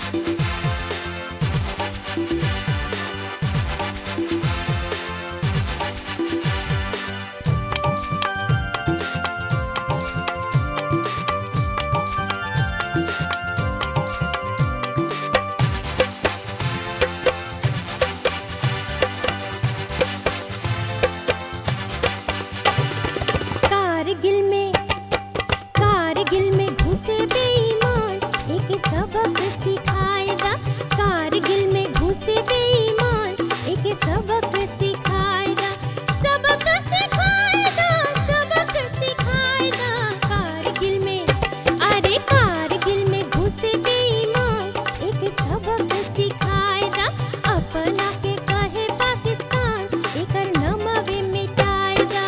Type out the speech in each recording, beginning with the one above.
कारगिल में घुसे बेईमान एक सबक सिखाएगा। कारगिल में घुसे बेईमान एक सबक सिखाएगा। सबक सिखाएगा, सबक सिखाएगा। कारगिल में, अरे कारगिल में घुसे बेईमान एक सबक सिखाएगा। अपना के कहे पाकिस्तान एकर नमवे मिटाएगा।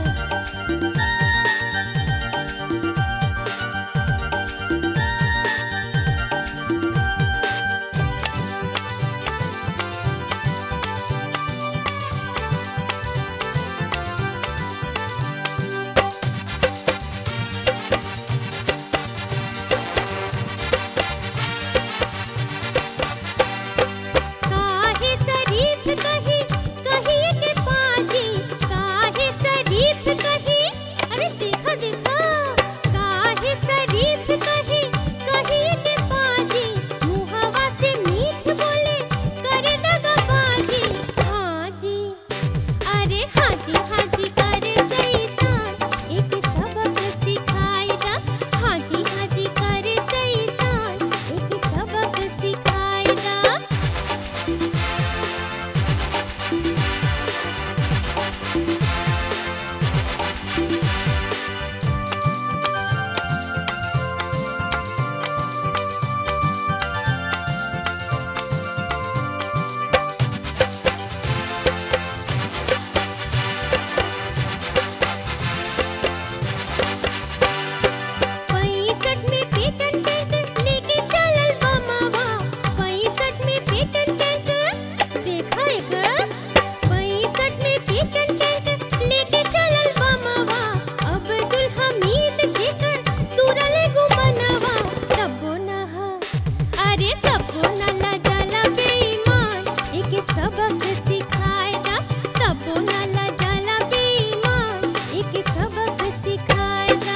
सबक सिखाएगा, तबो ना लजाला बेईमान एक सबक सिखाएगा।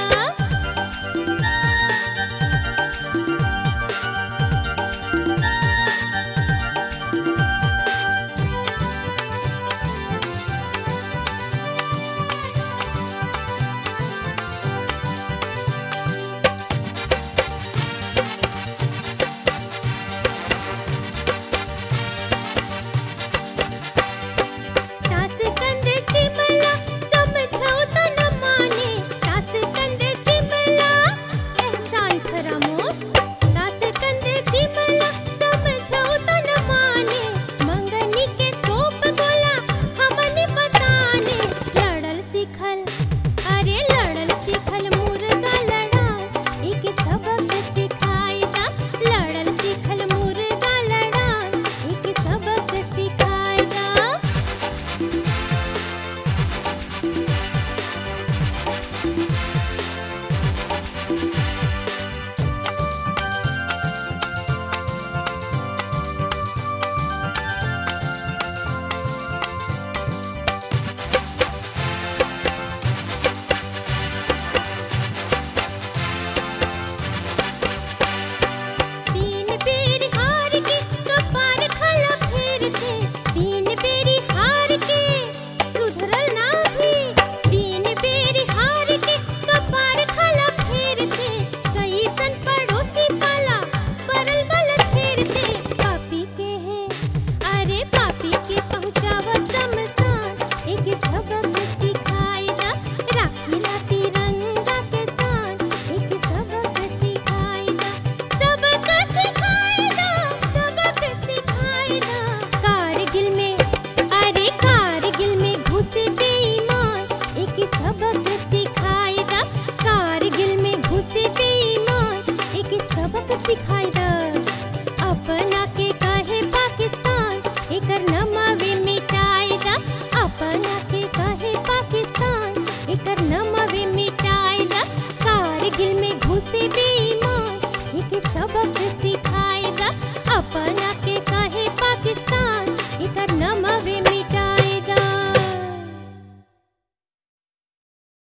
सबक सिखाएगा, कारगिल में घुसे बेईमान एक सबक सिखाएगा। अपना